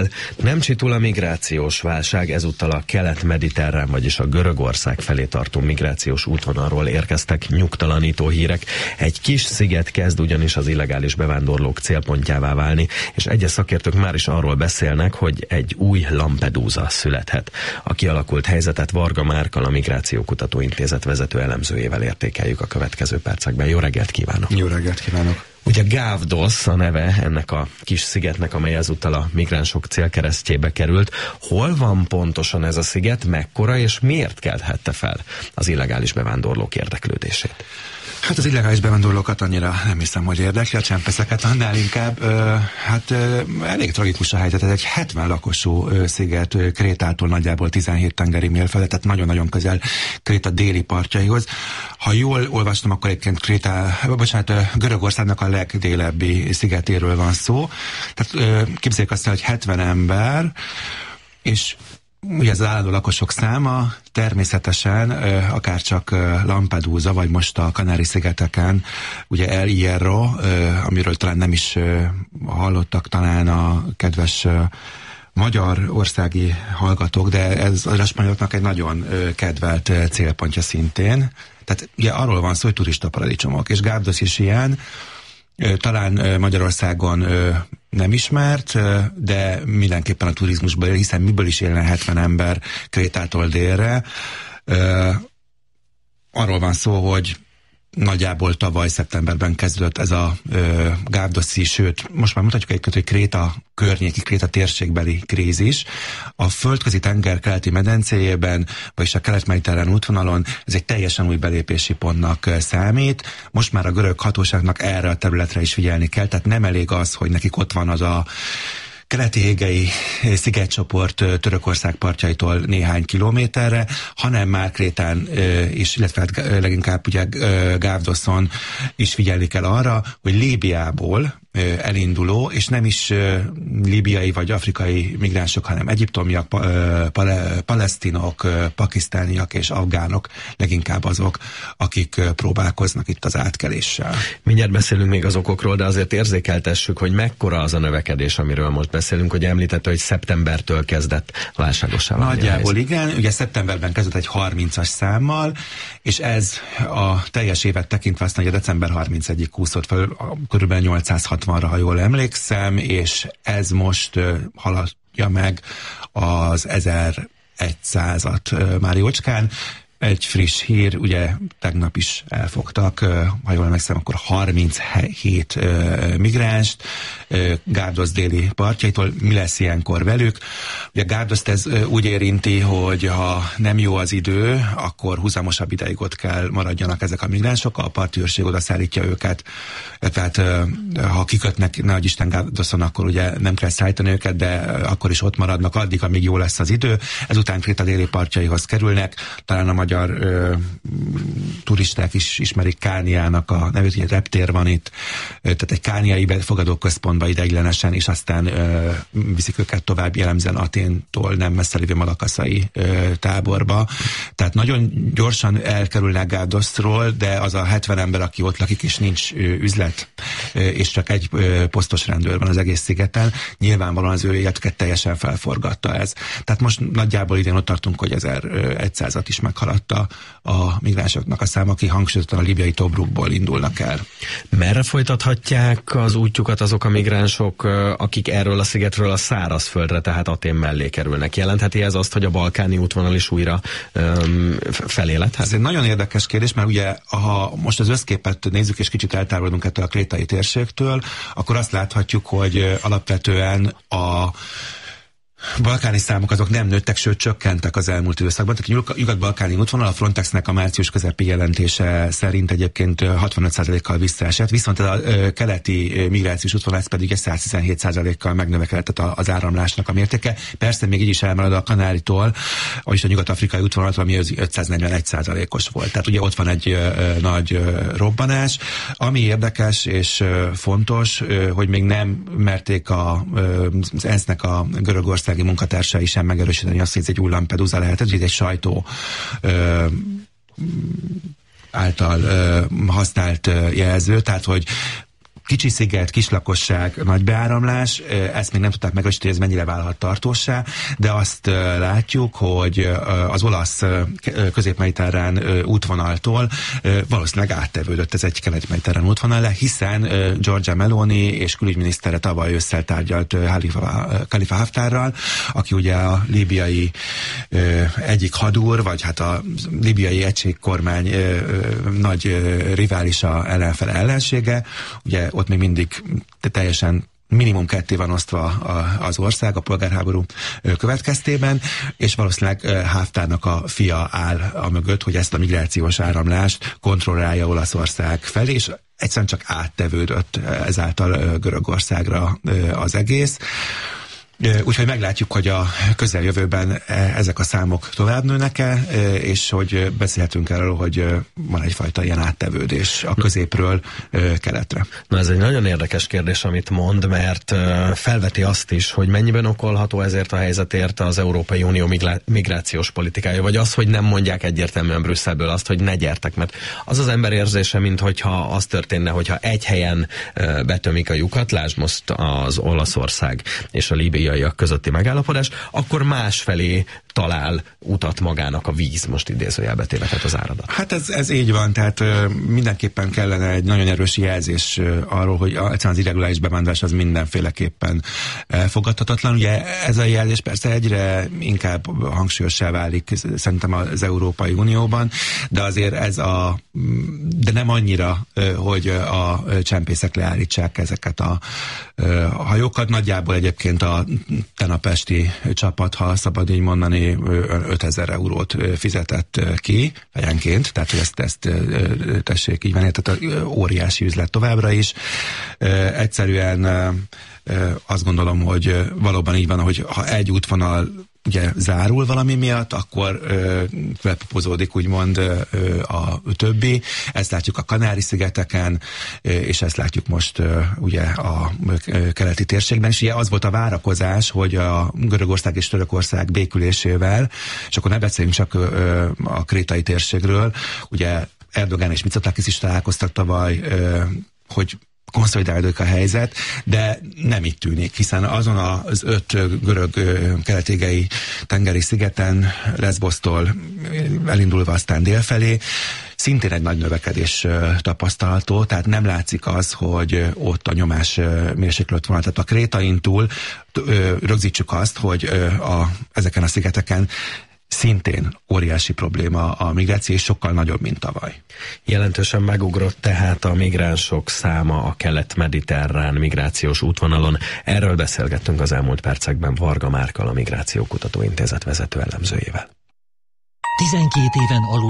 Nem csitul a migrációs válság, ezúttal a kelet-mediterrán, vagyis a Görögország felé tartó migrációs útvonalról érkeztek nyugtalanító hírek. Egy kis sziget kezd ugyanis az illegális bevándorlók célpontjává válni, és egyes szakértők már is arról beszélnek, hogy egy új Lampedusa születhet. A kialakult helyzetet Varga Márkkal, a Migrációkutató Intézet vezető elemzőjével értékeljük a következő percekben. Jó reggelt kívánok! Jó reggelt kívánok! Ugye Gavdos a neve ennek a kis szigetnek, amely ezúttal a migránsok célkeresztjébe került. Hol van pontosan ez a sziget, mekkora és miért kelthette fel az illegális bevándorlók érdeklődését? Hát az illegális bevándorlókat annyira nem hiszem, hogy érdekli, a csempészeket annál inkább. Elég tragikus a helyzet. Ez egy 70 lakosú sziget, Krétától nagyjából 17 tengeri mérföldre, tehát nagyon-nagyon közel Kréta déli partjaihoz. Ha jól olvastam, akkor egyébként Görögországnak a legdélebbi szigetéről van szó. Tehát képzeljük azt, hogy 70 ember, és ugye ez az állandó lakosok száma, természetesen akárcsak Lampedusa, vagy most a Kanári-szigeteken, ugye El Hierro, amiről talán nem is hallottak talán a kedves magyar országi hallgatók, de ez a spanyoloknak egy nagyon kedvelt célpontja szintén. Tehát ugye arról van szó, hogy turista paradicsomok, és Gavdos is ilyen. Talán Magyarországon nem ismert, de mindenképpen a turizmusból él, hiszen miből is élne 70 ember Krétától délre. Arról van szó, hogy nagyjából tavaly szeptemberben kezdődött ez a gávdoszi, sőt, most már mutatjuk egyébként, hogy Kréta környéki, Kréta térségbeli krízis. A földközi tenger keleti medencéjében, vagyis a kelet-mediterrán útvonalon ez egy teljesen új belépési pontnak számít. Most már a görög hatóságnak erre a területre is figyelni kell, tehát nem elég az, hogy nekik ott van az a keleti-égei szigetcsoport Törökország partjaitól néhány kilométerre, hanem már Krétán is, illetve leginkább ugye Gavdoson is figyelni kell arra, hogy Líbiából elinduló, és nem is líbiai vagy afrikai migránsok, hanem egyiptomiak, palesztinok, pakisztániak és afgánok leginkább azok, akik próbálkoznak itt az átkeléssel. Mindjárt beszélünk még az okokról, de azért érzékeltessük, hogy mekkora az a növekedés, amiről most beszélünk, hogy említette, hogy szeptembertől kezdett válságossá válni. Nagyjából igen, ugye szeptemberben kezdett egy 30-as számmal, és ez a teljes évet tekintve aztán, hogy a december 31-ig kúszott fel körülbelül 860-ra, ha jól emlékszem, és ez most haladja meg az 1100-at már jócskán. Egy friss hír, ugye tegnap is elfogtak, ha jól emlékszem, akkor 37 migránst Gavdos déli partjaitól. Mi lesz ilyenkor velük? Ugye Gavdost ez úgy érinti, hogy ha nem jó az idő, akkor húzamosabb ideig ott kell maradjanak ezek a migránsok, a parti őrség oda szállítja őket, tehát ha kikötnek, nehogy Isten Gavdoson, akkor ugye nem kell szállítani őket, de akkor is ott maradnak addig, amíg jó lesz az idő. Ezután Kréta déli partjaihoz kerülnek, talán a magyar turisták is ismerik Kániának a nevét, hogy reptér van itt, tehát egy kániai befogadóközpontba ideiglenesen, és aztán viszik őket tovább, jellemzően Aténtól nem messze lévő malakaszai táborba. Tehát nagyon gyorsan elkerülnek Gavdosról, de az a 70 ember, aki ott lakik, és nincs üzlet, és csak egy posztos rendőr van az egész szigeten, nyilvánvalóan az ő életüket teljesen felforgatta ez. Tehát most nagyjából idén ott tartunk, hogy 1100-at is meghaladta a migránsoknak a száma, aki hangsúlyozottan a líbiai Tobrukból indulnak el. Merre folytathatják az útjukat azok a migránsok, akik erről a szigetről a szárazföldre, tehát Atén mellé kerülnek? Jelentheti ez azt, hogy a balkáni útvonal is újra felélethet? Ez egy nagyon érdekes kérdés, mert ugye, ha most az összképet nézzük, és kicsit eltávolodunk ettől a krétai térségtől, akkor azt láthatjuk, hogy alapvetően a balkáni számok azok nem nőttek, sőt csökkentek az elmúlt időszakban. Tehát a nyugat-balkáni útvonal a Frontexnek a március közepi jelentése szerint egyébként 65%-kal visszaesett, viszont a keleti migrációs útvonal ez pedig 117%-kal megnövekedett az áramlásnak a mértéke. Persze még így is elmarad a Kanáritól, vagyis a nyugat-afrikai útvonalat, ami 541%-os volt. Tehát ugye ott van egy nagy robbanás. Ami érdekes és fontos, hogy még nem merték az ENSZ-nek a Görögország munkatársai sem megerősíteni azt, hogy ez egy új Lampedusa lehet, ez egy sajtó által használt jelző, tehát hogy kicsi sziget, kis lakosság, nagy beáramlás, ezt még nem tudták megasítani, hogy ez mennyire válhat tartóssá, de azt látjuk, hogy az olasz közép-mediterrán útvonaltól valószínűleg áttevődött ez egy kelet-mediterrán útvonal, hiszen Giorgia Meloni és külügyminisztere tavaly ősszel tárgyalt Khalifa Haftarral, aki ugye a líbiai egyik hadúr, vagy hát a líbiai egységkormány nagy riválisa, ellensége. Ugye ott még mindig teljesen minimum ketté van osztva az ország a polgárháború következtében, és valószínűleg Haftarnak a fia áll a mögött, hogy ezt a migrációs áramlást kontrollálja Olaszország felé, és egyszerűen csak áttevődött ezáltal Görögországra az egész. Úgyhogy meglátjuk, hogy a közeljövőben ezek a számok tovább nőnek-e, és hogy beszélhetünk erről, hogy van egyfajta ilyen áttevődés a középről keletre. Na, ez egy nagyon érdekes kérdés, amit mond, mert felveti azt is, hogy mennyiben okolható ezért a helyzetért az Európai Unió migrációs politikája, vagy az, hogy nem mondják egyértelműen Brüsszelből azt, hogy ne gyertek, mert az az ember érzése, minthogyha az történne, hogyha egy helyen betömik a lyukat, lásd most az Olaszország és a líbiaiak közötti megállapodás, akkor másfelé talál utat magának a víz, most idézőjelbe tévedhet az áradat. Hát ez így van, tehát mindenképpen kellene egy nagyon erős jelzés arról, hogy egyszerűen az irreguláris bevándorlás az mindenféleképpen elfogadhatatlan. Ugye ez a jelzés persze egyre inkább hangsúlyossá válik szerintem az Európai Unióban, de azért de nem annyira, hogy a csempészek leállítsák ezeket a hajókat. Nagyjából egyébként a tenapesti csapat, ha szabad így mondani, 5000 eurót fizetett ki fejenként, tehát hogy ezt tessék így venni, tehát óriási üzlet továbbra is. Egyszerűen azt gondolom, hogy valóban így van, hogy ha egy útvonal ugye zárul valami miatt, akkor felpopozódik úgymond a többi. Ezt látjuk a Kanári-szigeteken, és ezt látjuk most ugye a keleti térségben, és ugye az volt a várakozás, hogy a Görögország és Törökország békülésével, és akkor ne beszéljünk csak a krétai térségről, ugye Erdogan és Mitsotakis is találkoztak tavaly, hogy konszolidálódik a helyzet, de nem így tűnik, hiszen azon az 5 görög kelet-égei tengeri szigeten, Lesbosztól elindulva aztán délfelé, szintén egy nagy növekedés tapasztalható, tehát nem látszik az, hogy ott a nyomás mérséklődött volna. Tehát a Krétain túl rögzítsük azt, hogy ezeken a szigeteken szintén óriási probléma a migráció, és sokkal nagyobb, mint tavaly. Jelentősen megugrott tehát a migránsok száma a kelet-mediterrán migrációs útvonalon. Erről beszélgettünk az elmúlt percekben Varga Márkkal, a Migrációkutató Intézet vezető elemzőjével. 12 éven alul